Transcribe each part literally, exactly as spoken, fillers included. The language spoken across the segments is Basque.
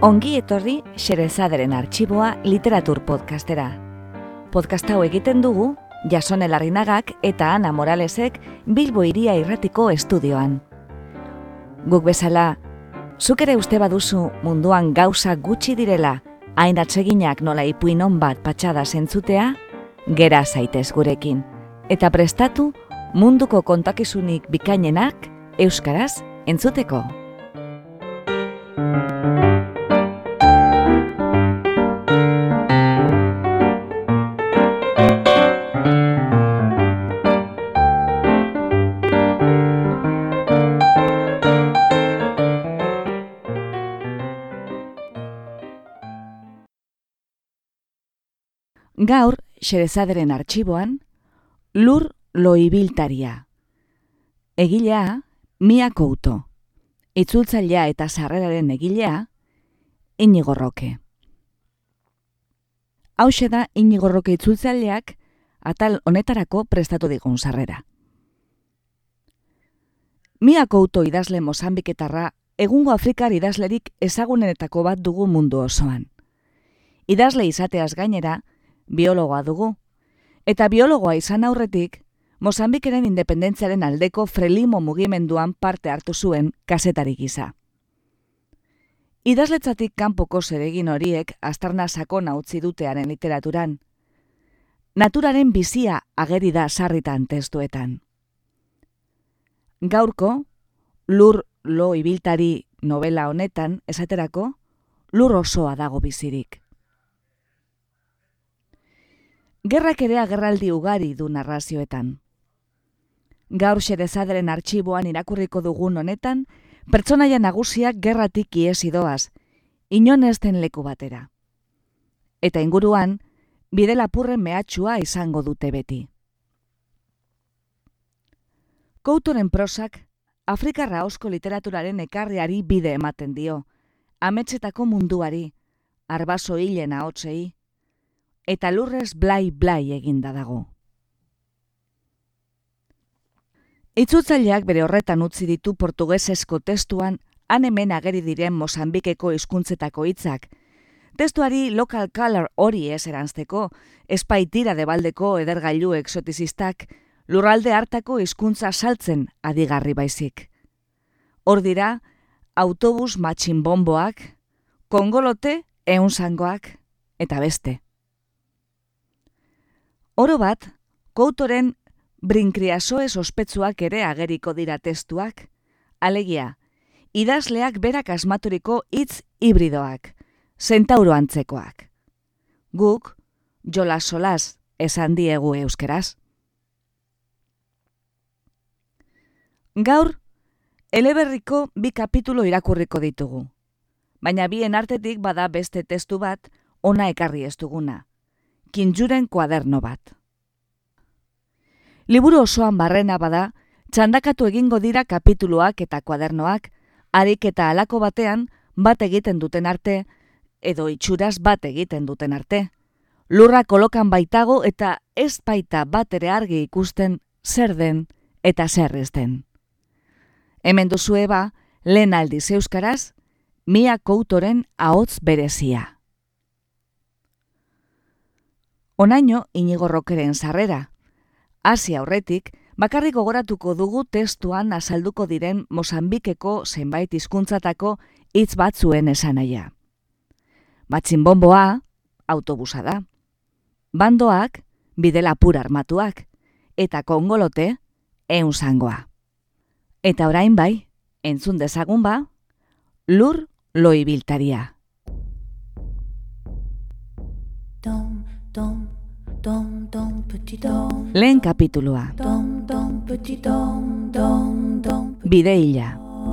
Ongi etorri Xerezaderen Artxiboa literatur podcastera. Podcast hau egiten dugu Jasone Larrinagak eta Ana Moralesek Bilbo Hiria Irratiko estudioan. Guk bezala, zuk ere uste baduzu munduan gauza gutxi direla, hain atseginak nola ipuin on bat patxada zentzutea, gera zaitez gurekin. Eta prestatu munduko kontakizunik bikainenak euskaraz entzuteko. Gaur, Xerezaderen Artxiboan, Lur Loibiltaria. Egilea, Mia Couto. Itzultzailea eta sarreraren egilea, Iñigo Roque. Hauxe da Iñigo Roque itzultzaileak atal honetarako prestatu digun sarrera. Mia Couto idazle mozambiketarra egungo Afrikar idazlerik ezagunenetako bat dugu mundu osoan. Idazle izateaz gainera, biologoa dugu, eta biologoa izan aurretik, Mozambikeren independentziaren aldeko Frelimo mugimenduan parte hartu zuen kazetari gisa. Idazletzatik kanpoko zeregin horiek aztarna sakona utzi dutearen literaturan. Naturaren bizia ageri da sarritan testuetan. Gaurko, Lur Loibiltari novela honetan, esaterako, lur osoa dago bizirik. Gerrak ere agerraldi ugari du narrazioetan. Gaur Xerezaderen Artxiboan irakurriko dugun honetan, pertsonaia nagusiak gerratik ihes doaz, inon ez den leku batera. Eta inguruan, bide lapurren mehatxua izango dute beti. Coutoren prosak, Afrikarra ahozko literaturaren ekarriari bide ematen dio, ametsetako munduari, arbaso hilen ahotsei, eta lurrez blai-blai eginda dago. Itzultzaileak bere horretan utzi ditu portugesezko testuan han hemen ageri diren Mozambikeko hizkuntzetako hitzak. Testuari local color hori ez eranzteko, espaitira debaldeko edergailu exotizistak lurralde hartako hizkuntza saltzen adigarri baizik. Hor dira, autobus matxinbomboak, kongolote ehunzangoak eta beste. Oro bat, Coutoren brinkriasoez ospetsuak ere ageriko dira testuak, alegia, idazleak berak asmaturiko hitz hibridoak, zentauro antzekoak. Guk, jolas-solas esan diegu euskeraz. Gaur, eleberriko bi kapitulo irakurriko ditugu, baina bien artetik bada beste testu bat ona ekarri ez duguna. Kintzuren kuaderno bat. Liburu osoan barrena bada, txandakatu egingo dira kapituluak eta kuadernoak, harik eta halako batean bat egiten duten arte, edo itxuraz bat egiten duten arte. Lurra kolokan baitago eta ez baita bat ere argi ikusten zer den eta zer ez den. Hemen duzue ba, lehen aldiz euskaraz, Mia Coutoren ahots berezia. Onaino Iñigo Roqueren sarrera. Hasi aurretik, bakarrik gogoratuko dugu testuan azalduko diren Mozambikeko zenbait hizkuntzatako hitz batzuen esanahia. Matxinbomboa, autobusa da. Bandoak, bide lapur armatuak. Eta kongolote, ehunzangoa. Eta orain bai, entzun dezagun ba, Lur Loibiltaria. Lehen kapitulua. Bide hila.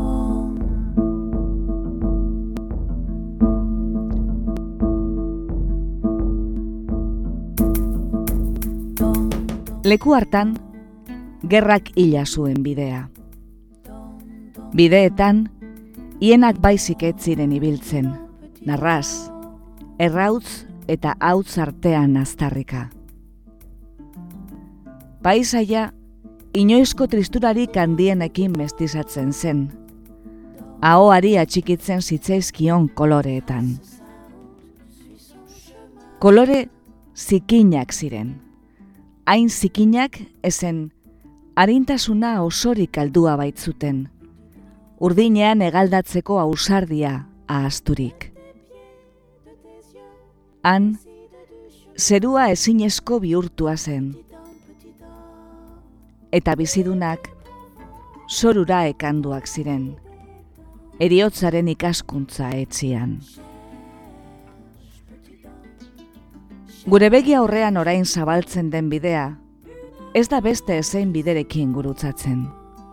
Leku hartan, gerrak hila zuen bidea. Bideetan, hienak baizik ez ziren ibiltzen, narraz, errautz eta hautz artean aztarrika. Paisaia, inoizko tristurarik handienekin mestizatzen zen. ahoari atxikitzen zitzaizkion koloreetan. Kolore zikinak ziren. Hain zikinak ezen arintasuna osorik aldua baitzuten, urdinean egaldatzeko ausardia ahazturik. Han, zerua ezinezko bihurtua zen, eta bizidunak zorura ekanduak ziren, heriotzaren ikaskuntza etzian. Gure begi aurrean orain zabaltzen den bidea, ez da beste ezein biderekin gurutzatzen.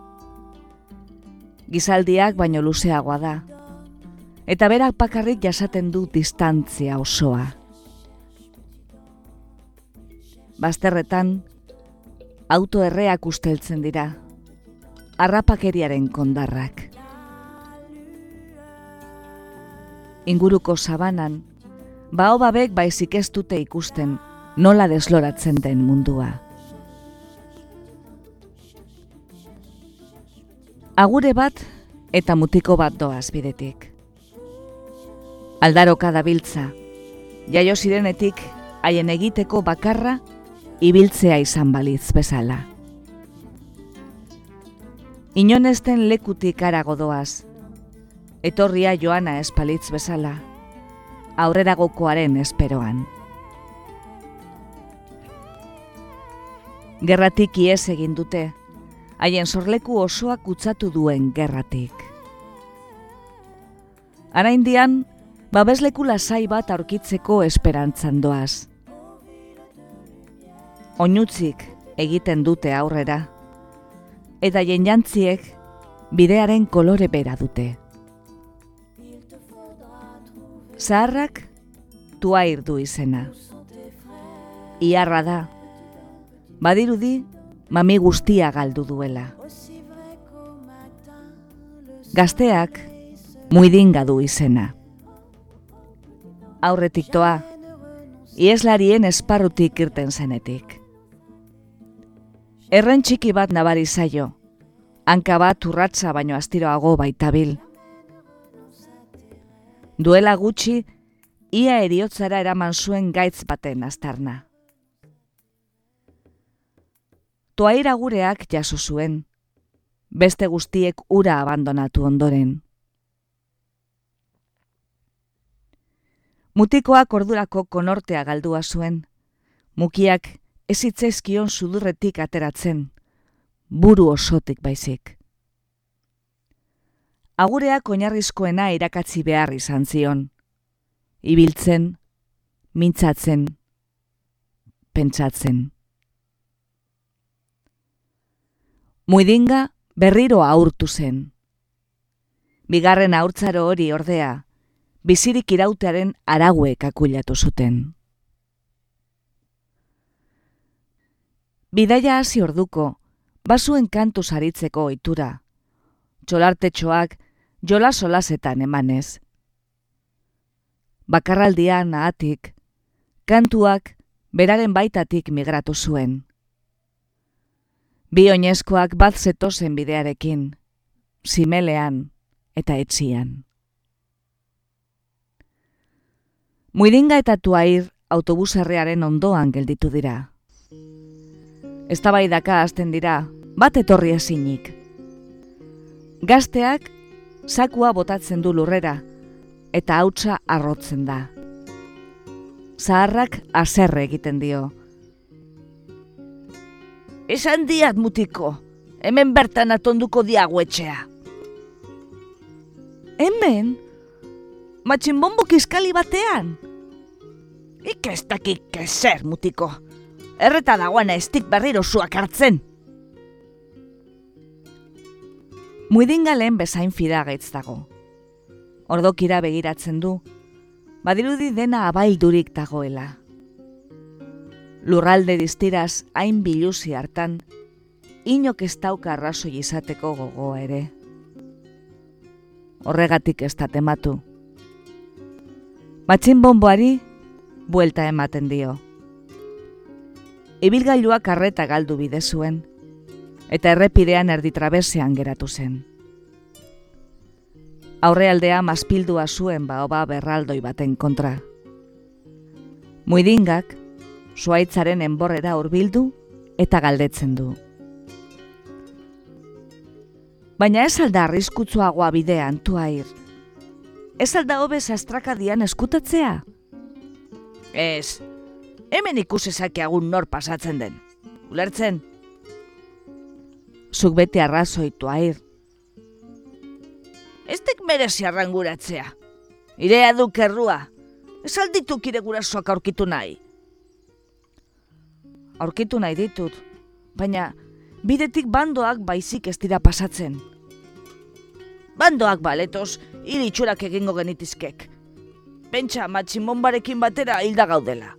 Gizaldiak baino luzeagoa da, eta berak bakarrik jasaten du distantzia osoa. Bazterretan, auto erreak usteltzen dira, harrapakeriaren kondarrak. Inguruko sabanan, baobabek baizik ez dute ikusten nola desloratzen den mundua. Agure bat eta mutiko bat doaz bidetik. Aldaroka dabiltza, jaio zirenetik haien egiteko bakarra ibiltzea izan balitz bezala. Inonezten lekutik harago doaz, etorria joana espalitz bezala, aurreragokoaren esperoan. Gerratik ihes egin dute, haien sorleku osoa kutsatu duen gerratik. Araindian, babesleku lasai bat aurkitzeko esperantzan doaz. Oinutzik egiten dute aurrera, eta jendantziek bidearen kolore bera dute. Zaharrak Tuair du izena. Iharra da, badirudi mami guztia galdu duela. Gazteak Muidinga du izena. Aurretik toa, ieslarien esparrutik irten zenetik. Erren txiki bat nabari zaio, hanka bat urratsa baino astiroago baitabil. Duela gutxi, ia heriotzara eraman zuen gaitz baten aztarna. Tuair agureak jaso zuen, beste guztiek ura abandonatu ondoren. Mutikoak ordurako konortea galdua zuen, mukiak ez zitzaizkion sudurretik ateratzen, buru osotik baizik. Agureak oinarrizkoena irakatsi behar izan zion, ibiltzen, mintzatzen, pentsatzen. Muidinga berriro ahurtu zen. Bigarren ahurtzaro hori ordea, bizirik irautearen araguek akuilatu zuten. Bidaia hasi orduko, bazuen kantu saritzeko ohitura, txolartetxoak jola solasetan emanez. Bakarraldian ahatik, kantuak beraren baitatik migratu zuen. Bi oinezkoak bat zetozen bidearekin, zimelean eta etzian. Muidinga eta Tuair autobusarrearen ondoan gelditu dira. Eztabaidaka hasten dira, bat etorri ezinik. Gazteak zakua botatzen du lurrera, eta hautsa arrotzen da. Zaharrak haserre egiten dio. Esan diat mutiko, hemen bertan atonduko diagu etxea. Hemen? Matxinbombo kiskali batean? Ik ez dakik ezer, mutiko. Erreta dagoena estik berriro zuak hartzen. Muidinga lehen bezain fidagaitz dago. Ordokira begiratzen du, badirudi dena abaildurik dagoela. Lurralde diztiraz hain biluzi hartan, inok ez dauka arrazoi izateko gogoa ere. Horregatik ez da tematu. Matxinbomboari buelta ematen dio. Ibilgailuak arreta galdu bide zuen, eta errepidean erdi trabesean geratu zen. Aurrealdea mazpildua zuen baoba berraldoi baten kontra. Muidingak zuaitzaren enborrera hurbildu eta galdetzen du. Baina ez alda arriskutsuagoa bidean, Tuair. Ez alda hobe sastrakadian eskutatzea? Ez, hemen ikusezakeagun nor pasatzen den. Ulertzen? Zuk bete arrazoi, Tuair. Ez tek merezi arranguratzea. Irea duk errua. Ez aldituk ire gurasoak aurkitu nahi. Aurkitu nahi ditut, baina bidetik bandoak baizik ez dira pasatzen. Bandoak baletoz, hil itxurak egingo genitizkek. Pentsa matxinbombarekin batera hilda gaudela.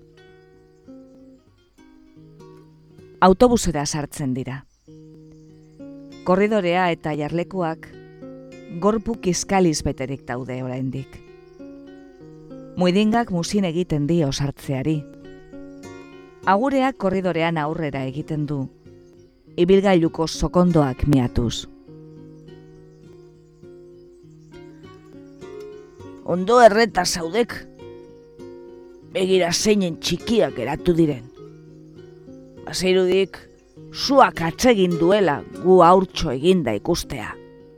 Autobusera sartzen dira. Korridorea eta jarlekuak gorpu kiskaliz beterik daude oraindik. Muidingak muzin egiten dio sartzeari. Agureak korridorean aurrera egiten du, ibilgailuko sokondoak miatuz. Ondo erreta zaudek, begira zeinen txikiak geratu diren. Bazeirudik, zuak atsegin duela gu haurtxo eginda ikustea.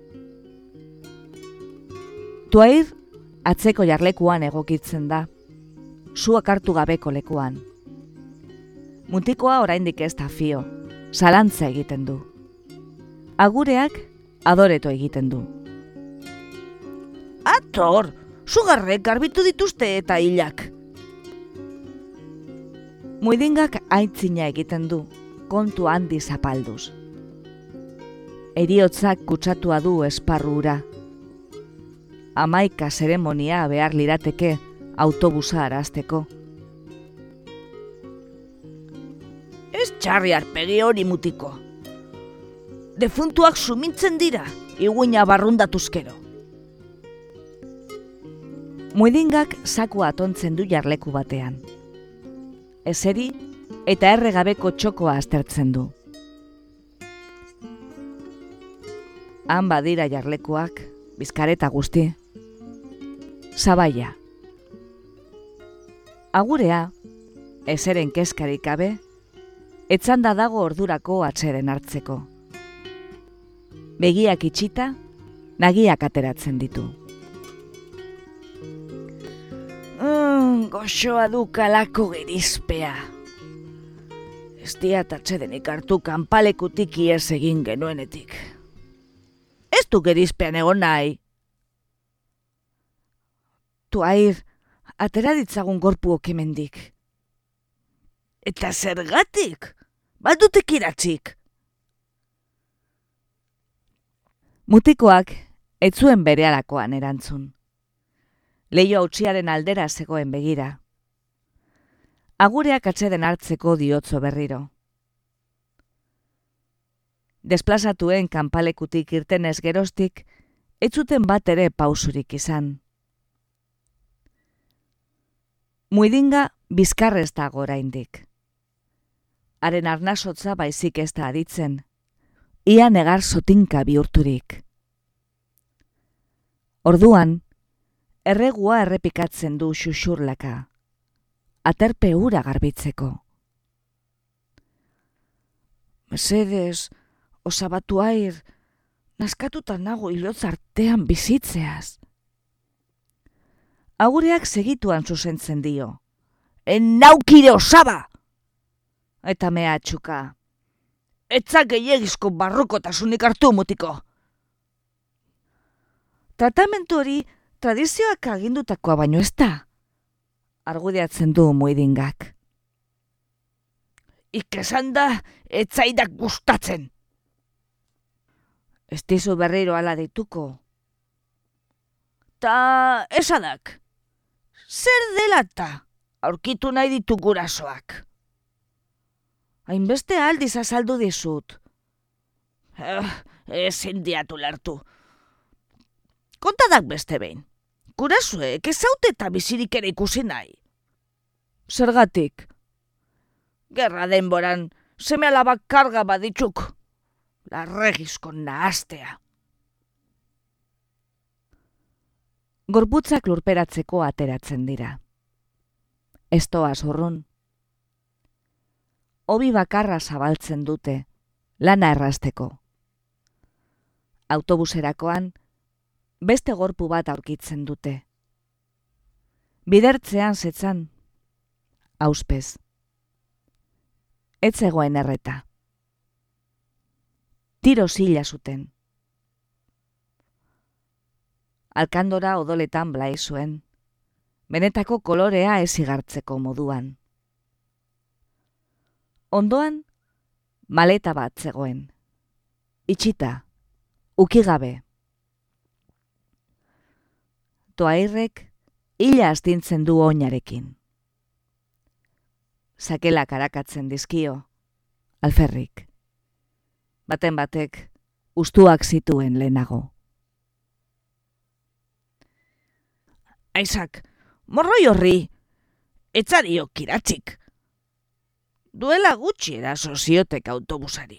Tuair atzeko jarlekuan egokitzen da, zuak hartu gabeko lekuan. Mutikoa oraindik ez da fio, zalantza egiten du. Agureak adoreto egiten du. Ator, sugarrek garbitu dituzte eta hilak. Muidingak aitzina egiten du, kontu handi zapalduz. Heriotzak kutsatua du esparrura. Hamaika zeremonia behar lirateke autobusa arazteko. Ez txarri arpegi hori, mutiko. Defuntuak sumintzen dira, iguina barrundatuzkero. Muidingak sakua atontzen du jarleku batean. Eseri eta erregabeko txokoa aztertzen du. Han badira jarlekuak, bizkareta guzti. Zabaia. Agurea, eseren kezkarik gabe, etzanda dago ordurako atseden hartzeko. Begiak itxita, nagiak ateratzen ditu. Mm, goxoa du kalako gerizpea. Ez diat atsedenik hartu kanpalekutik ies egin genuenetik. Ez du gerizpean egon nahi. Tuair, atera ditzagun gorpuok hemendik. Eta zergatik? Baldutek iratzik. Mutikoak ez zuen berehalakoan erantzun. Leio hautsiaren aldera zegoen begira. Agureak atseden hartzeko diotzo berriro. Desplazatuen kanpalekutik irtenez geroztik, ez zuten bat ere pausurik izan. Muidinga bizkarrez dago oraindik. Haren arnasotza baizik ez da aditzen, ia negar sotinka bihurturik. Orduan, erregua errepikatzen du xuxurlaka, aterpe hura garbitzeko. Mesedez, osabatuair, naskatuta nago hilotz artean bizitzeaz. Agureak segituan zuzentzen dio. En naukire osaba! Eta mea txuka. Etzak gehiagizko barrukotasunik hartu, mutiko. Tratamentu hori tradizioak agindutakoa baino ez da. Argudiatzen du Muidingak. Ikesan da, etzaidak gustatzen. Ez dizu berriro ala dituko. Ta esadak. Zer delata, aurkitu nahi ditu gurasoak. Hainbeste aldiz azaldu dizut. Eh, ezin diatu lertu. Kontadak beste behin. Gurasoek ez haute eta bizirik ere ikusi nahi. Zergatik? Gerra denboran, seme alabak karga baditzuk. Larregizko nahastea. gorputzak lurperatzeko ateratzen dira. Ez doaz urrun. Hobi bakarra zabaltzen dute, lana errazteko. Autobuserakoan, beste gorpu bat aurkitzen dute. Bidertzean zetzan, auspez. Ez zegoen erreta. Tiro zila zuten. Alkandora odoletan blai zuen, benetako kolorea ez igartzeko moduan. Ondoan, maleta bat zegoen, itxita, ukigabe. Toairrek hila astintzen du oinarekin. Sakelak arakatzen dizkio, alferrik. Baten batek ustuak zituen lehenago. Aizak, morroi horri, etzario kiratzik. Duela gutxi eraso ziotek autobusari.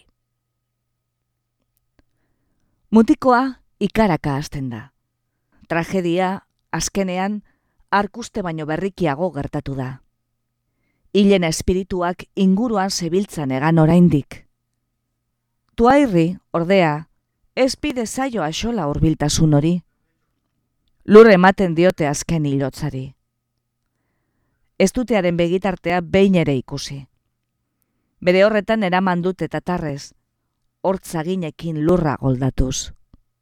Mutikoa ikaraka hasten da. Tragedia, azkenean, arkuste baino berrikiago gertatu da. Hilen espirituak inguruan zebiltzan egan oraindik. Tuairri, ordea, ez pide zaio axola hurbiltasun hori. Lur ematen diote azken hilotzari. Ez dutearen begitartea behin ere ikusi. Bere horretan eraman dute tatarrez, hortzaginekin lurra goldatuz.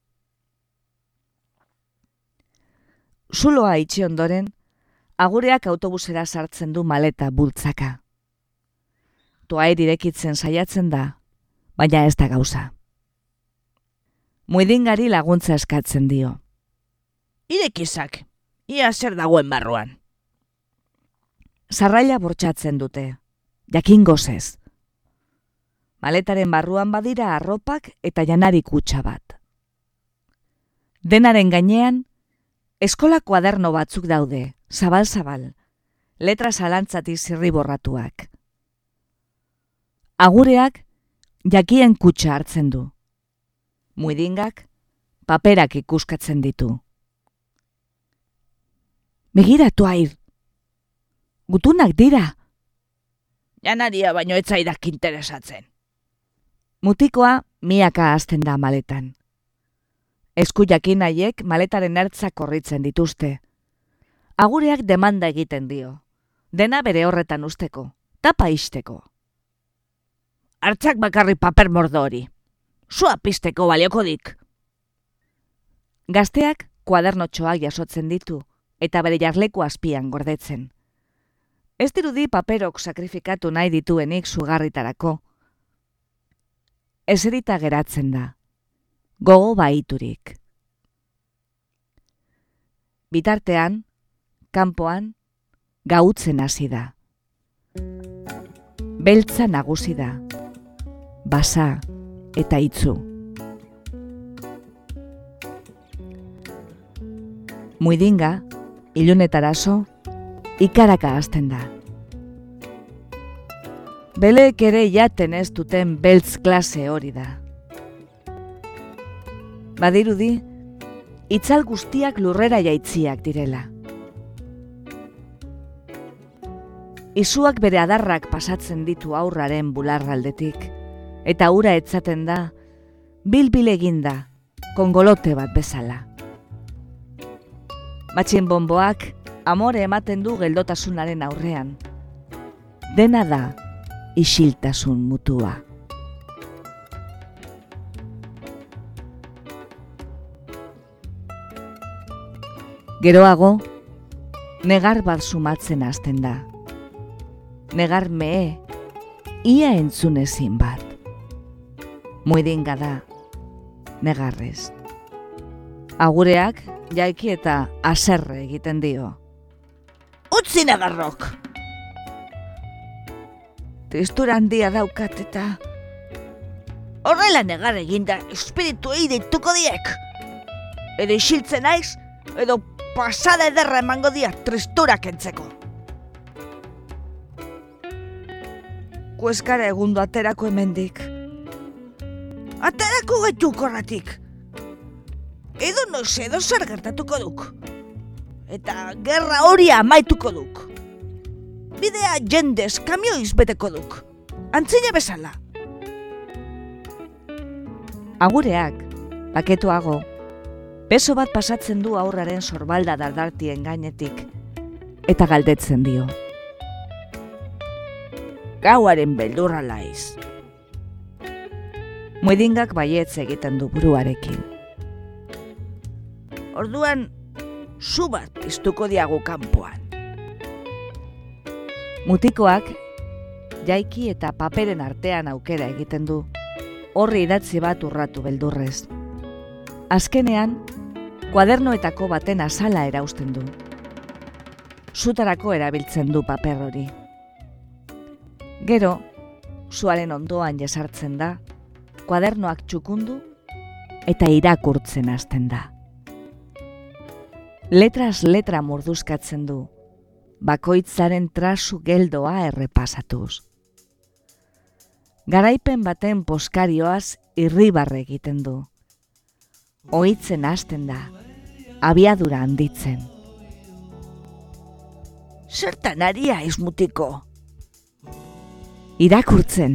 Zuloa itxi ondoren, agureak autobusera sartzen du maleta bultzaka. Tuair irekitzen saiatzen da, baina ez da gauza. Muidingari laguntza eskatzen dio. Irekizak, ia zer dagoen barruan. Sarraila bortxatzen dute, jakin gozez. Maletaren barruan badira arropak eta janari kutxa bat. Denaren gainean, eskola kuaderno batzuk daude, zabal-zabal, letra zalantzati zirriborratuak. Agureak jakien kutxa hartzen du. Muidingak paperak ikuskatzen ditu. Begira, Tuair, gutunak dira. Janaria baino etzaidak interesatzen. Mutikoa miaka hasten da maletan. Esku jakin haiek maletaren ertzak korritzen dituzte. Agureak demanda egiten dio. Dena bere horretan usteko, tapa isteko. Hartzak bakarri paper mordo hori. Sua pisteko balioko dik. Gazteak kuadernotxoak jasotzen ditu, eta bere jarleku azpian gordetzen. Ez dirudi paperok sakrifikatu nahi dituenik sugarritarako. Eserita geratzen da, gogo baiturik. Bitartean, kanpoan, gautzen hasi da. Beltza nagusi da, basa eta itzu. Muidinga, ilunetaraso, ikaraka hasten da. Beleek ere jaten ez duten beltz klase hori da. Badirudi, itzal guztiak lurrera jaitziak direla. Izuak bere adarrak pasatzen ditu aurraren bularraldetik, eta ura etzaten da, bil-bil eginda, kongolote bat bezala. Matxin bonboak amore ematen du geldotasunaren aurrean. Dena da isiltasun mutua. Geroago, negar bat sumatzen hasten da. Negar mehe, ia entzunezin bat. Muidinga da, negarrez. Agureak, jaiki eta aserre egiten dio. Utzi negarrok! Tristura handia daukat eta... Horrela negar eginda espirituei deituko diek. Edo isiltzen naiz, edo pasada ederra emango dia tristura kentzeko. Kueskara egundo aterako hemendik. Aterako gaitu korratik. Edo noiz edo zer gertatuko duk. eta gerra hori amaituko duk. Bidea jendez kamioiz beteko duk. Antzine bezala. Agureak, paketuago, beso bat pasatzen du aurraren sorbalda dardartien gainetik, eta galdetzen dio. Gauaren beldurra laiz. Muidingak baietz egiten du buruarekin. Orduan, zu bat piztuko diagu kanpoan. Mutikoak, jaiki eta paperen artean aukera egiten du, horri idatzi bat urratu beldurrez. Azkenean, kuadernoetako baten azala erausten du. Sutarako erabiltzen du paper hori. Gero, zuaren ondoan jesartzen da, kuadernoak txukundu eta irakurtzen hasten da. Letras letra murduzkatzen du, bakoitzaren trasu geldoa errepasatuz. Garaipen baten poskarioaz irribarre egiten du. Ohitzen hasten da, abiadura handitzen. Zertan ari haiz, mutiko? Irakurtzen.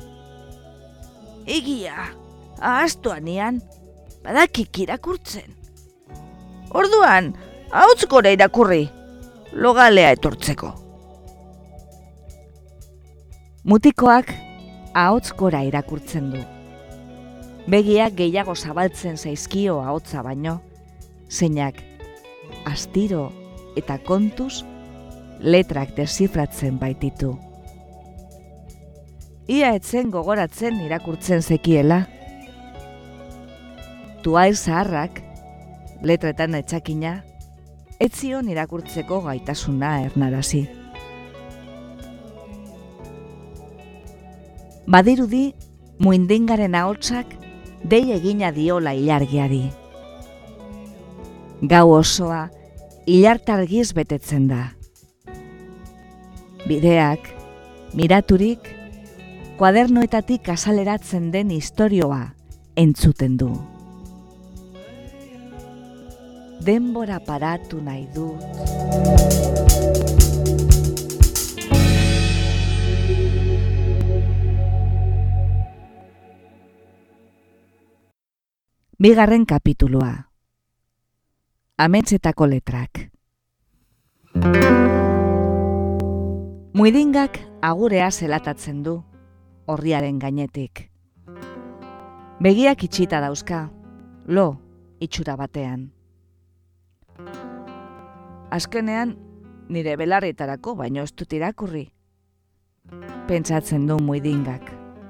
Egia, ahaztuan ian, badakik irakurtzen. Orduan, hauts gora irakurri, logalea etortzeko. Mutikoak ahots gora irakurtzen du. Begiak gehiago zabaltzen zaizkio ahotsa baino, zeinak astiro eta kontuz letrak desifratzen baititu. Ia etzen gogoratzen irakurtzen zekiela. Tuail zaharrak, letretan etxakina, etzion irakurtzeko gaitasuna ernarazi. Badirudi, muindingaren ahotsak dei egina diola ilargiari. Gau osoa, ilartargiz betetzen da. Bideak, miraturik, kuadernoetatik azaleratzen den istorioa entzuten du. Denbora paratu nahi dut. Bigarren kapitulua. Ametsetako letrak. Muidingak agurea zelatatzen du, orriaren gainetik. Begiak itxita dauzka, lo itxura batean. Azkenean, nire belarretarako baino ez dut irakurri. Pentsatzen du muidingak.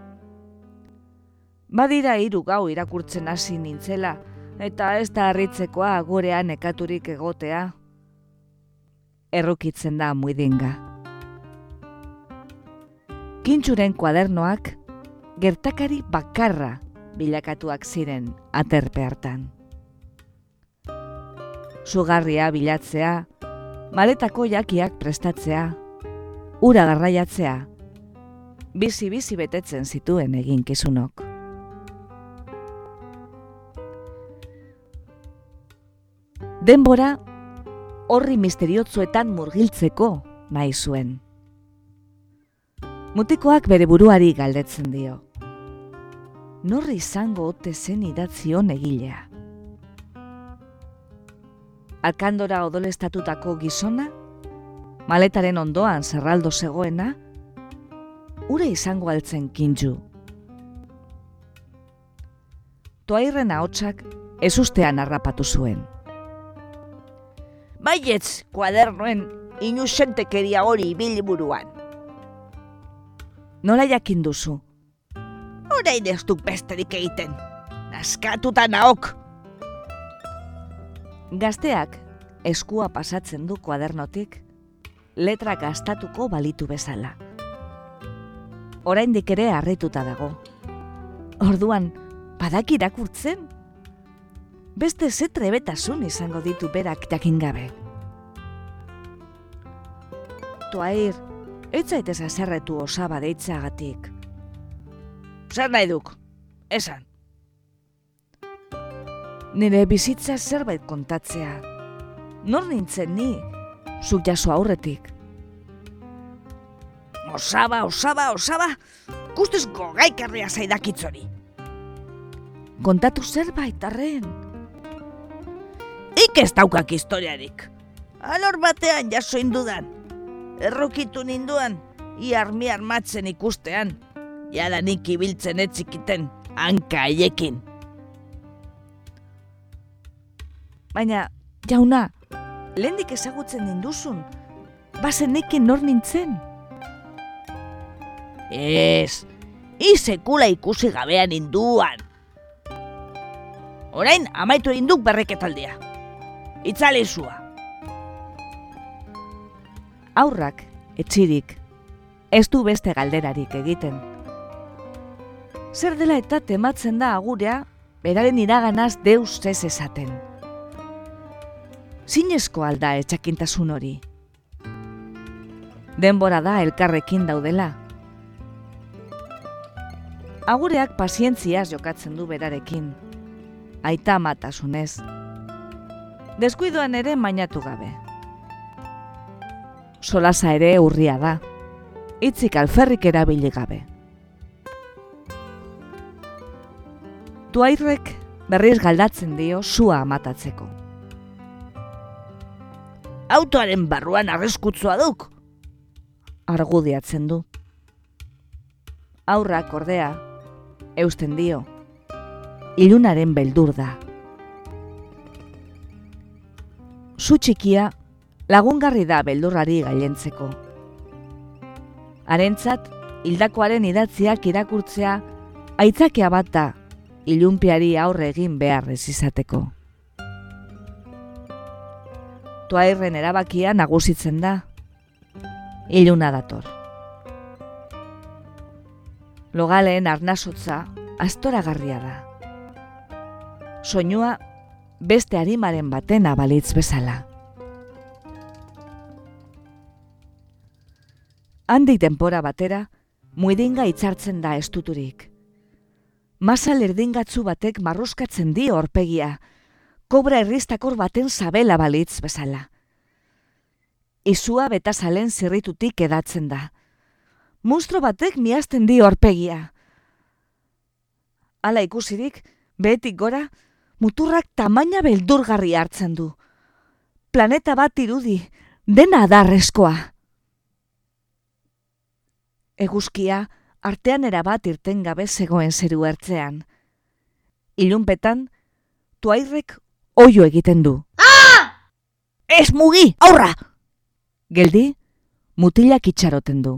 Badira hiru gau irakurtzen hasi nintzela, eta ez da harritzekoa agurean nekaturik egotea. Errukitzen da muidinga. Kintxuren kuadernoak gertakari bakarra bilakatuak ziren aterpe hartan. Sugarria bilatzea, maletako jakiak prestatzea, ura garraiatzea, bizi-bizi betetzen zituen eginkizunok. Denbora horri misteriotzuetan murgiltzeko nahi zuen. Mutikoak bere buruari galdetzen dio. Norri izango ote zen idatzion egilea? Alkandora odolestatutako gizona? Maletaren ondoan zerraldo zegoena? Ure izango altzen Kintxu. Toairren ahotsak ezustean harrapatu zuen. Baietz kuadernoen inusentekeria hori ibili buruan. Nola jakin duzu? Orain ez duk besterik egiten. Naskatuta naok. Gazteak eskua pasatzen du kuadernotik, letrak gastatuko balitu bezala. Oraindik ere harrituta dago. Orduan, badak irakurtzen? Beste ze trebetasun izango ditu berak jakin gabe. Toair, ez zaitez haserretu osaba deitzeagatik. Zer nahi duk? Esan. Nire bizitza zerbait kontatzea. Nor nintzen ni, zuk jaso aurretik. Osaba, osaba, osaba, guztiz gogaikarria zaidakitzori. Kontatu zerbait, arren. Ik ez daukak historiarik. Alor batean jaso indudan. Errokitu ninduan, i armi armatzen ikustean. Jadanik ibiltzen etzikiten, hanka haiekin. Baina, jauna, lehendik ezagutzen ninduzun, bazenekin nor nintzen. Ez, i sekula ikusi gabean induan. Orain amaitu egin duk berreketaldia. Itzali zua. Aurrak, etxirik, ez du beste galderarik egiten. Zer dela eta tematzen da agurea, beraren iraganaz deus ez esaten. Zinezko alda etxakintasun hori. Denbora da elkarrekin daudela. Agureak pazientziaz jokatzen du berarekin. Aita matasunez. Deskuidoan ere mainatu gabe. Solasa ere urria da. Hitzik alferrik erabili gabe. Tuairrek berriz galdatzen dio sua amatatzeko. Autoaren barruan arriskutsua duk. Argudiatzen du. Aurrak ordea, eusten dio. Ilunaren beldur da. Zu txikia lagungarri da beldurrari gailentzeko. Harentzat, hildakoaren idatziak irakurtzea aitzakia bat da, ilunpiari aurre egin beharrez izateko. Tuairren erabakia nagusitzen da. Iluna dator. Logaleen arnasotza astoragarria da. Soinua beste arimaren baten abalitz bezala. Handik denpora batera, muidinga itzartzen da estuturik. Masa lerdingatzu batek marruskatzen dio aurpegia, kobra erristakor baten sabela balitz bezala. Izua betazalen zirritutik edatzen da. Munstro batek miazten dio aurpegia. Hala ikusirik, behetik gora, muturrak tamaina beldurgarri hartzen du. Planeta bat irudi, dena adarrezkoa. Eguzkia artean erabat irten gabe zegoen zeru ertzean. Ilunpetan, Tuairrek oio egiten du. Ah! Ez mugi, aurra! Geldi, mutilak itxaroten du.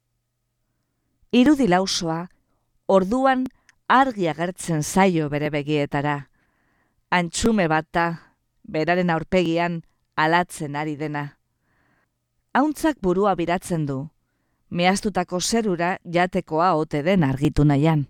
Irudi lausoa, orduan argi agertzen zaio bere begietara. Antxume bat da, beraren aurpegian alatzen ari dena. Hauntzak burua biratzen du, mehaztutako zerura jatekoa ote den argitu nahian.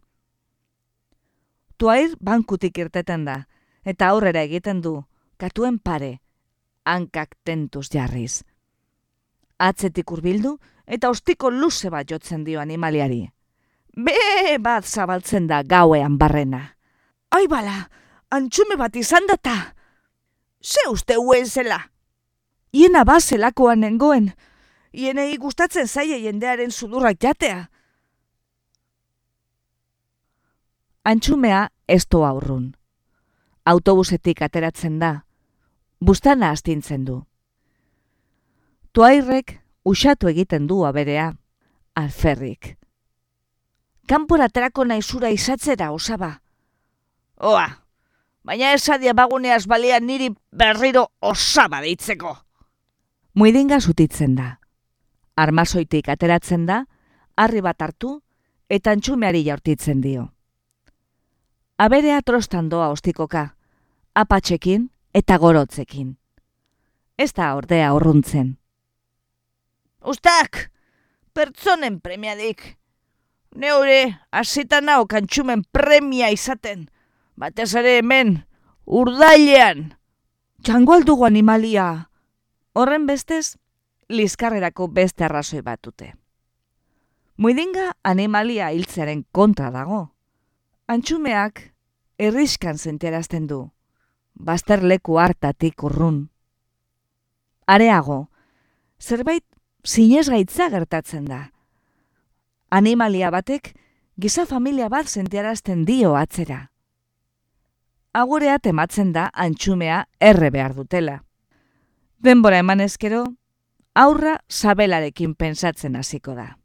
Tuair bankutik irteten da, eta aurrera egiten du, katuen pare, hankak tentuz jarriz. Atzetik hurbildu eta ostiko luze bat jotzen dio animaliari. Be bat zabaltzen da gauean barrena. Ai bala, antxume bat izan data. Ze uste uen zela? Iena bazelakoan nengoen, ienei gustatzen zaie jendearen sudurrak jatea. Antxumea ez doa urrun. Autobusetik ateratzen da, bustana astintzen du. Tuairrek usatu egiten du aberea, alferrik. Kanpora aterako naizura izatzera, osaba. Oa, baina esadia baguneaz balia niri berriro osaba deitzeko. Muidinga zutitzen da. Armazoitik ateratzen da, harri bat hartu eta antxumeari jaurtitzen dio. Aberea trostan doa ostikoka, apatxekin eta gorotzekin. Ez da ordea urruntzen. Ustak, pertsonen premiadik. Neure, hasita nao kantxumen premia izaten. Batez ere hemen, urdailean. Txango aldugu animalia. Horren bestez, liskarrerako beste arrazoi batute. Muidinga animalia hiltzearen kontra dago. Antxumeak erriskan sentiarazten du, bazterleku hartatik urrun. Areago, zerbait sinesgaitza gertatzen da. Animalia batek giza familia bat sentiarazten dio atzera. Agurea tematzen da antxumea erre behar dutela. Denbora eman ezkero, aurra sabelarekin pentsatzen hasiko da.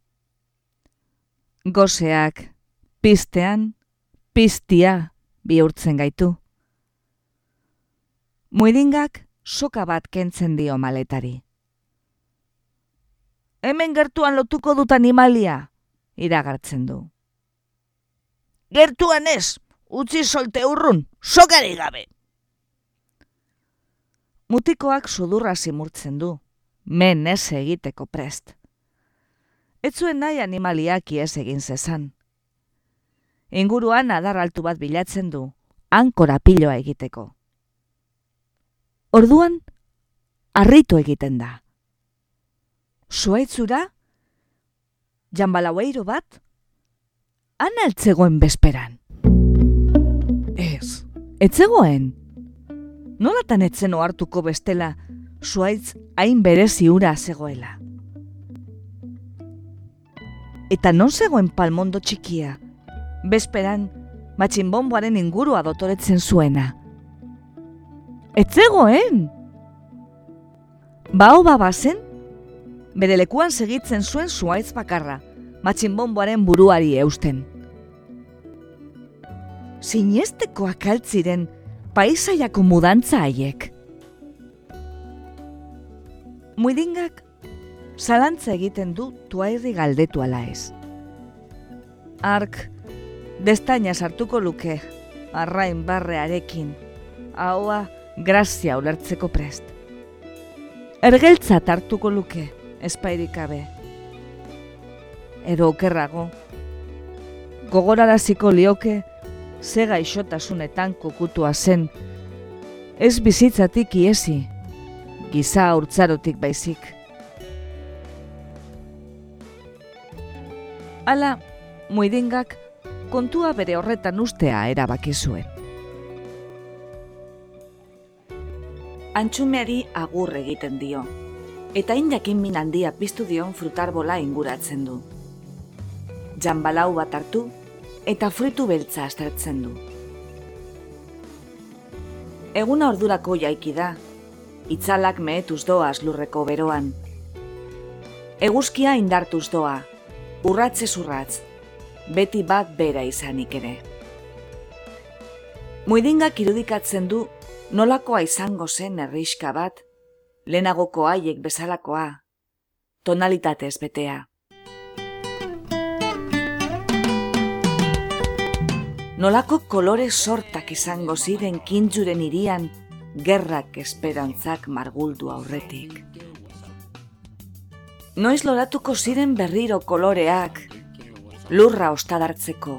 Goseak, piztean, piztia bihurtzen gaitu. Muidingak soka bat kentzen dio maletari. Hemen gertuan lotuko dut animalia, iragartzen du. Gertuan ez, utzi solte urrun, sokari gabe. Mutikoak sudurra simurtzen du, men ez egiteko prest. Ez zuen nahi animaliak ihes egin zezan. Inguruan adar altu bat bilatzen du, han korapiloa egiteko. Orduan, harritu egiten da. Zuaitzura, janbalaueiro bat, han altzegoen bezperan. Ez, etzegoen. Nolatan etzen ohartuko bestela, zuaitz hain berezi hura zegoela. Eta non zegoen palmondo txikia, bezperan matxinbonboaren ingurua dotoretzen zuena. Etzegoen! Baoba bazen, bere lekuan segitzen zuen zuaitz bakarra, matxinbonboaren buruari eusten. Sinestekoak altziren paisaiako mudantza haiek. Muidingak zalantza egiten du tuairri galdetu ala ez. Ark, destaina sartuko luke, arrain barrearekin, ahoa grazia ulertzeko prest. Ergeltzat hartuko luke, espairikabe. Edo okerrago, gogoraraziko lioke, ze gaixotasunetan kokutua zen, ez bizitzatik iesi, giza haurtzarotik baizik. Hala, Muidingak kontua bere horretan ustea erabaki zuen. Antxumeari agur egiten dio, eta indakin min handia piztu dion frutarbola inguratzen du. Janbalau bat hartu, eta fruitu beltza aztertzen du. Eguna ordurako jaiki da, itzalak mehetuz doaz lurreko beroan. Eguzkia indartuz doa, urratzez urratz, beti bat bera izanik ere. Muidingak irudikatzen du nolakoa izango zen herriska bat, lehenagoko haiek bezalakoa, tonalitatez betea. Nolako kolore sortak izango ziren kintzuren irian, gerrak esperantzak marguldu aurretik. Noiz loratuko ziren berriro koloreak, lurra ostadartzeko.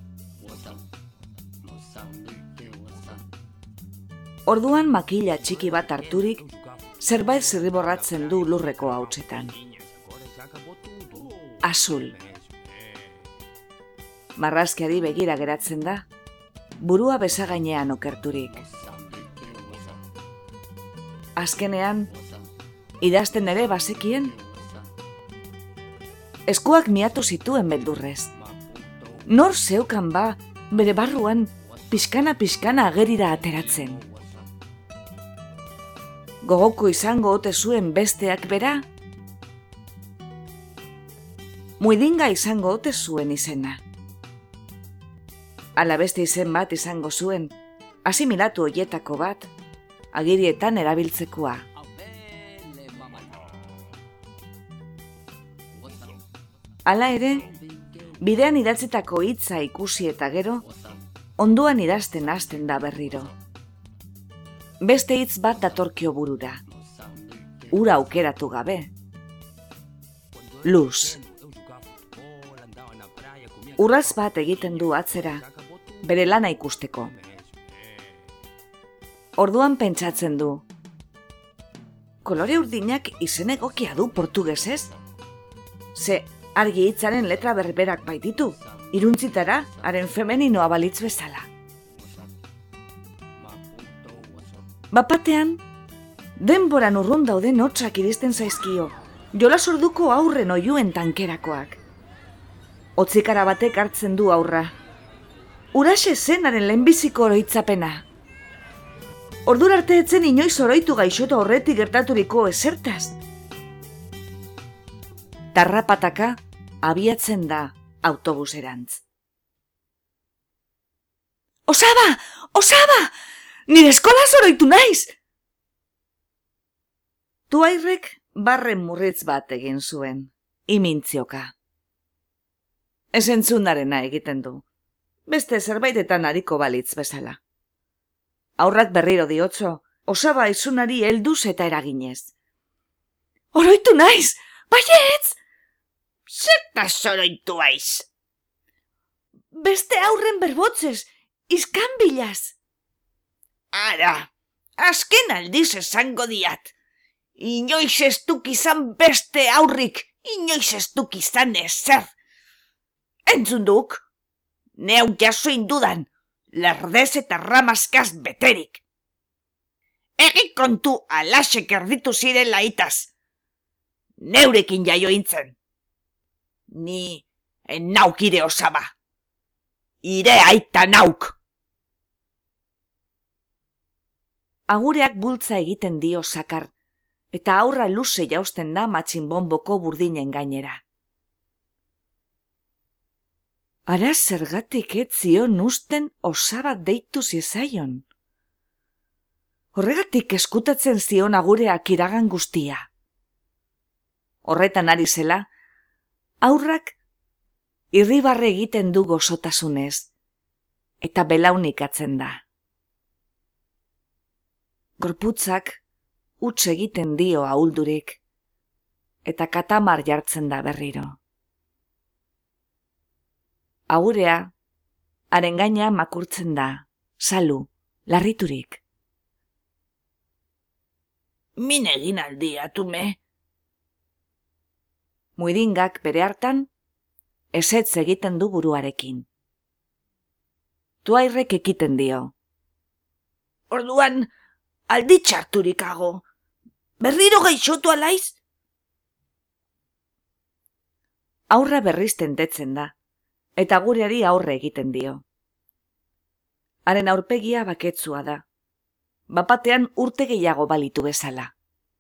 Orduan makila txiki bat harturik, zerbait zirriborratzen du lurreko hautsetan. Azul. Marrazkiari begira geratzen da, burua bezagainean okerturik. Azkenean, idazten ere bazekien, eskuak miatu zituen beldurrez. Nor zeukan ba, bere barruan, pixkana-pixkana agerira ateratzen. Gogoko izango ote zuen besteak bera? Muidinga izango ote zuen izena. Ala beste izen bat izango zuen, asimilatu hoietako bat, agirietan erabiltzekoa. Hala ere, bidean idatzitako hitza ikusi eta gero, onduan idazten hasten da berriro. Beste hitz bat datorkio burura. Ura aukeratu gabe. Luz. Urraz bat egiten du atzera, bere lana ikusteko. Orduan pentsatzen du. Kolore urdinak izen egokia du portugesez? Ze argi hitzaren letra berberak baititu, iruntzitara haren femeninoa balitz bezala. Bapatean, Denboran urrun dauden hotsak iristen zaizkio, jolas orduko aurren oiuen tankerakoak. Hotzikara batek hartzen du aurra. Uraxe zenaren lehenbiziko oroitzapena. Ordura arte etzen inoiz oroitu gaixotu horretik gertaturiko esertaz. Tarrapataka abiatzen da autobuserantz. Osaba! Osaba! Nire eskolaz oroitu naiz! Tuairrek barren murritz bat egin zuen, imintzioka. Ez entzunarena egiten du, beste zerbaitetan ariko balitz bezala. Aurrak berriro diotzo, osaba izunari helduz eta eraginez. Oroitu naiz! Baietz! Zertaz oroitu aiz? Beste aurren berbotzez, iskanbilaz. Ara, azken aldiz esango diat. Inoiz ez duk izan beste aurrik, inoiz ez duk izan ezer. Entzun duk, neu jaso indudan, lerdez eta ramazkaz beterik. Egi kontu alasek erditu ziren laitaz. Neurekin jaio intzen. Ni en nauk ire osaba. Ire aita nauk. Agureak bultza egiten dio sakar, eta aurra luze jausten da matxinbonboko burdinen gainera. Ara zergatik ez zion usten osaba deitu zizaion. Horregatik eskutatzen zion agureak iragan guztia. Horretan ari zela, aurrak irribarre egiten du gozotasunez, eta belaunikatzen da. Gorputzak huts egiten dio ahuldurik, eta katamar jartzen da berriro. Agurea, haren gaina makurtzen da, salu, larriturik. Min egin aldia, tume. Muidingak bere hartan, ezetz egiten du buruarekin. Tuairrek ekiten dio. Orduan, aldi txarturikago. Berriro gaixotu alaiz? Aurra berriz tentetzen da, eta gureari aurre egiten dio. Haren aurpegia baketsua da, bapatean urte gehiago balitu bezala.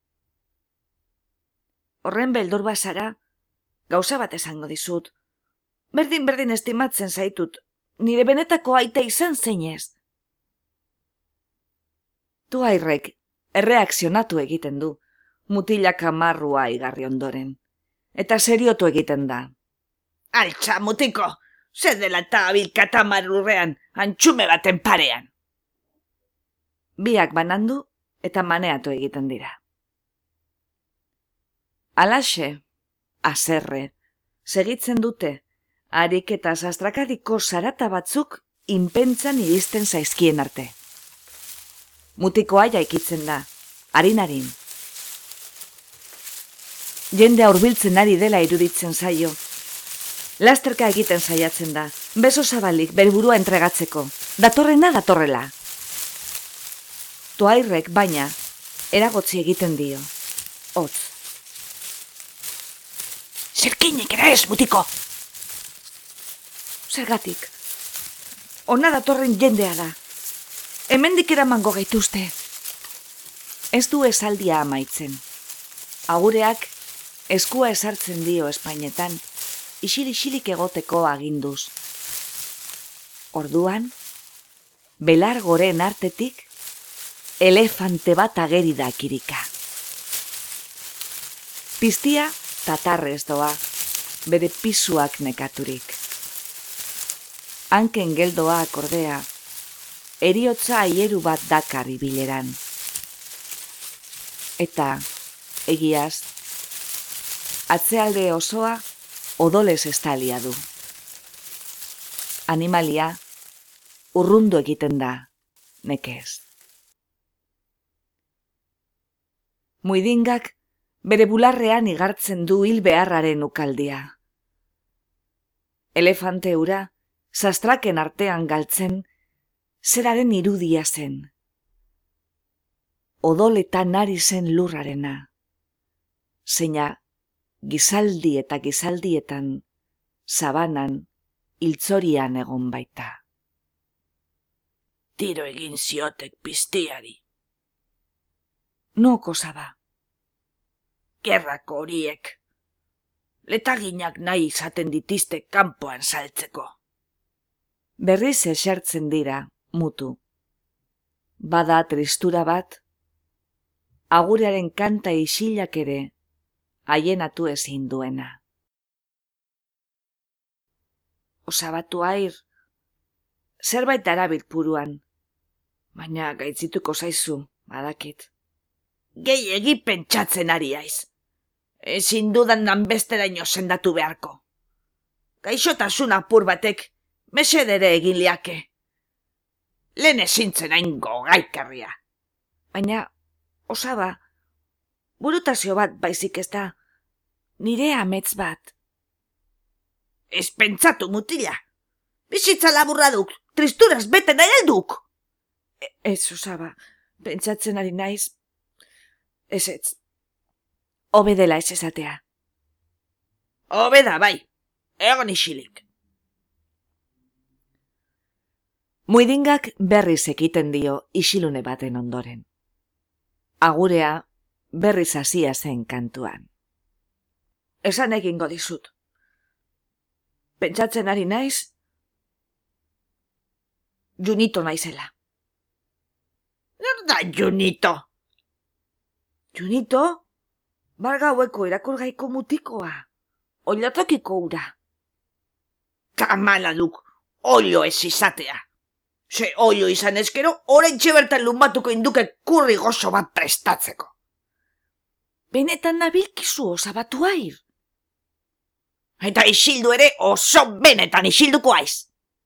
Horren beldur bazara, gauza bat esango dizut. Berdin-berdin estimatzen zaitut, nire benetako aita izan zeinez. Tuairrek erreakzionatu egiten du, mutilak amarrua igarri ondoren, eta seriotu egiten da. Altxa, mutiko, zer dela eta abilkatamar urrean, antxume baten parean. Biak banandu eta maneatu egiten dira. Alaxe, haserre, segitzen dute, harik eta sastrakadiko zarata batzuk inpentzan iristen zaizkien arte. Mutikoa jaikitzen da, harin-harin. Jendea hurbiltzen ari dela iruditzen zaio. Lasterka egiten saiatzen da, beso zabalik belburua entregatzeko, datorrena datorrela. Tuairrek baina, eragotzi egiten dio, hotz. Zerkinik era ez, mutiko! Zergatik, ona datorren jendea da. Hemendik eramango gaituzte. Ez du esaldia amaitzen. Agureak eskua esartzen dio espainetan, isil-isilik egoteko aginduz. Orduan, belar goren artetik, elefante bat ageri da kirika. Piztia tatarrez doa, bere pisuak nekaturik. Hanken geldoak ordea, eriotza aieru bat dakar ibileran. Eta, egiaz, atzealde osoa odolez estalia du. Animalia urrundu egiten da, nekez. Muidingak bere bularrean igartzen du hil beharraren ukaldia. Elefante hura, sastraken artean galtzen, zeraren irudia zen. odoletan ari zen lurrarena, zeina gizaldi eta gizaldietan, sabanan, hiltzorian egon baita. Tiro egin ziotek piztiari. Noko Osaba? Gerrako horiek. Letaginak nahi izaten ditizte kanpoan saltzeko. Berriz esertzen dira, mutu. Bada tristura bat, agurearen kanta isilak ere, haienatu ezin duena. Osabatu air, zerbait darabil puruan, baina gaitzituko zaizu, badakit. Gehiegi pentsatzen ari aiz. Ezin dudan nanbesteraino sendatu beharko. Gaixotasun apur batek mesedere egin liake. Lehen ezintzen hain gogaikarria. Baina, Osaba, burutazio bat baizik ez da, nire amets bat. Ez pentsatu mutila. Bizitza laburra duk, tristuraz bete nahi alduk. E, ez, Osaba, pentsatzen ari naiz, ez ez, hobe dela ez esatea. Hobe da, bai, egon isilik. Muidingak berriz ekiten dio isilune baten ondoren. Agurea berriz hasia zen kantuan. Esan egingo dizut. Pentsatzen ari naiz, Junito naizela. Zer da Junito? Junito? Bargaueko erakurgaiko mutikoa. Oilatokiko ura. Kamala duk, oilo ez izatea. Ze oilo izan ezkero, orain txebertan lumbatuko induke kurri gozo bat prestatzeko. Benetan nabilkizu Osabatu air. Eta isildu ere oso benetan isilduko aiz.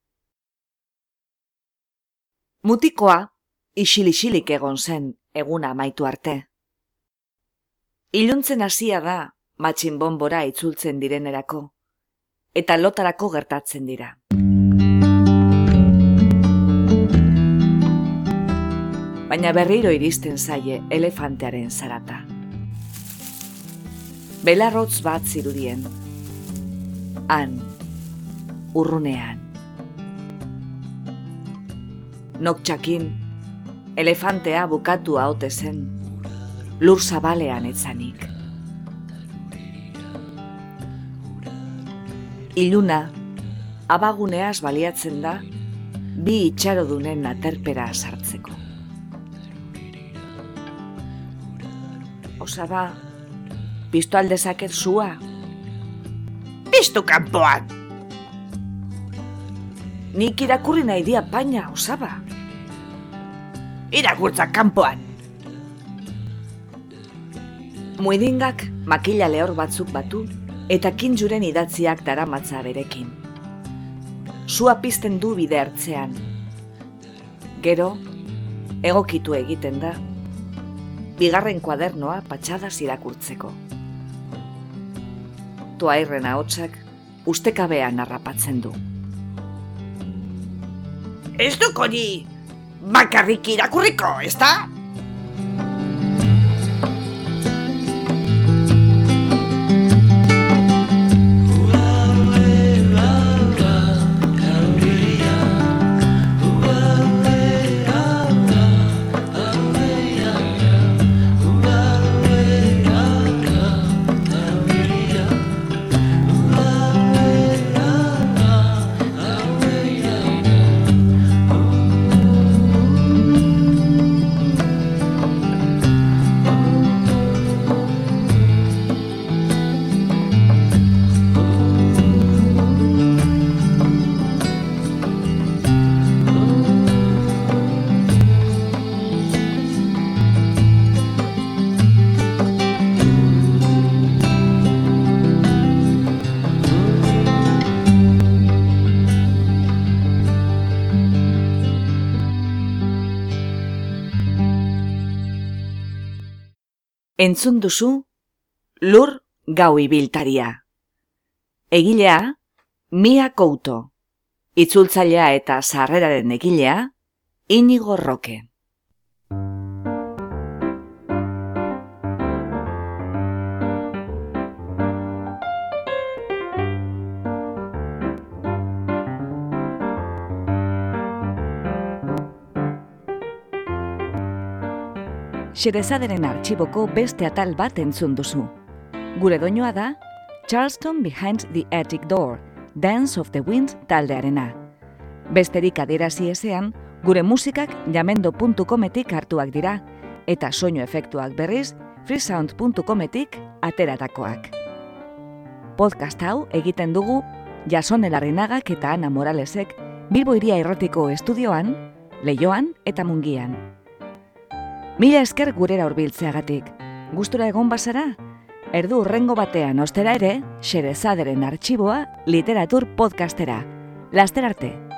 Mutikoa isil-isilik egon zen eguna amaitu arte. Iluntzen hasia da matxinbonbora itzultzen direnerako, eta lotarako gertatzen dira. Baina berriro iristen zaie elefantearen zarata. Belarrotz bat zirudien, han, urrunean. Noktxakin, elefantea bukatu haute zen, lur zabalean etzanik. Iluna, abaguneaz baliatzen da, bi itxarodunen aterpera sartzeko. Osaba, piztu aldezaket zua? Piztu kanpoan! Nik irakurri nahi dia paina, Osaba. Irakurtza kanpoan! Muidingak makila lehor batzuk batu eta kintzuren idatziak daramatza berekin. Sua pizten du bide hartzean. Gero, egokitu egiten da, bigarren kuadernoa patxadaz irakurtzeko. Toairren ahotsak ustekabean harrapatzen du. Ez duk hori bakarrik irakurriko, ez da? Entzun duzu, Lur gau ibiltaria. Egilea, Mia Couto. Itzultzailea eta sarreraren egilea, Inigo Roque. Xerezaderen artxiboko beste atal bat entzun duzu. Gure doinoa da Charleston Behind the Attic Door, Dance of the Wind taldearena. Besterik adierazi ezean, gure musikak jamendo puntu cometik hartuak dira, eta soinu efektuak berriz freesound puntu cometik ateratakoak. Podcast hau egiten dugu Jason Larrinagak eta Ana Moralesek Bilbo Hiria Irratiko estudioan, Leioan eta Mungian. Mila esker gurera hurbiltzeagatik. Gustura egon bazara? Erdu hurrengo batean ostera ere, Xerezaderen artxiboa literatur podcastera. Laster arte!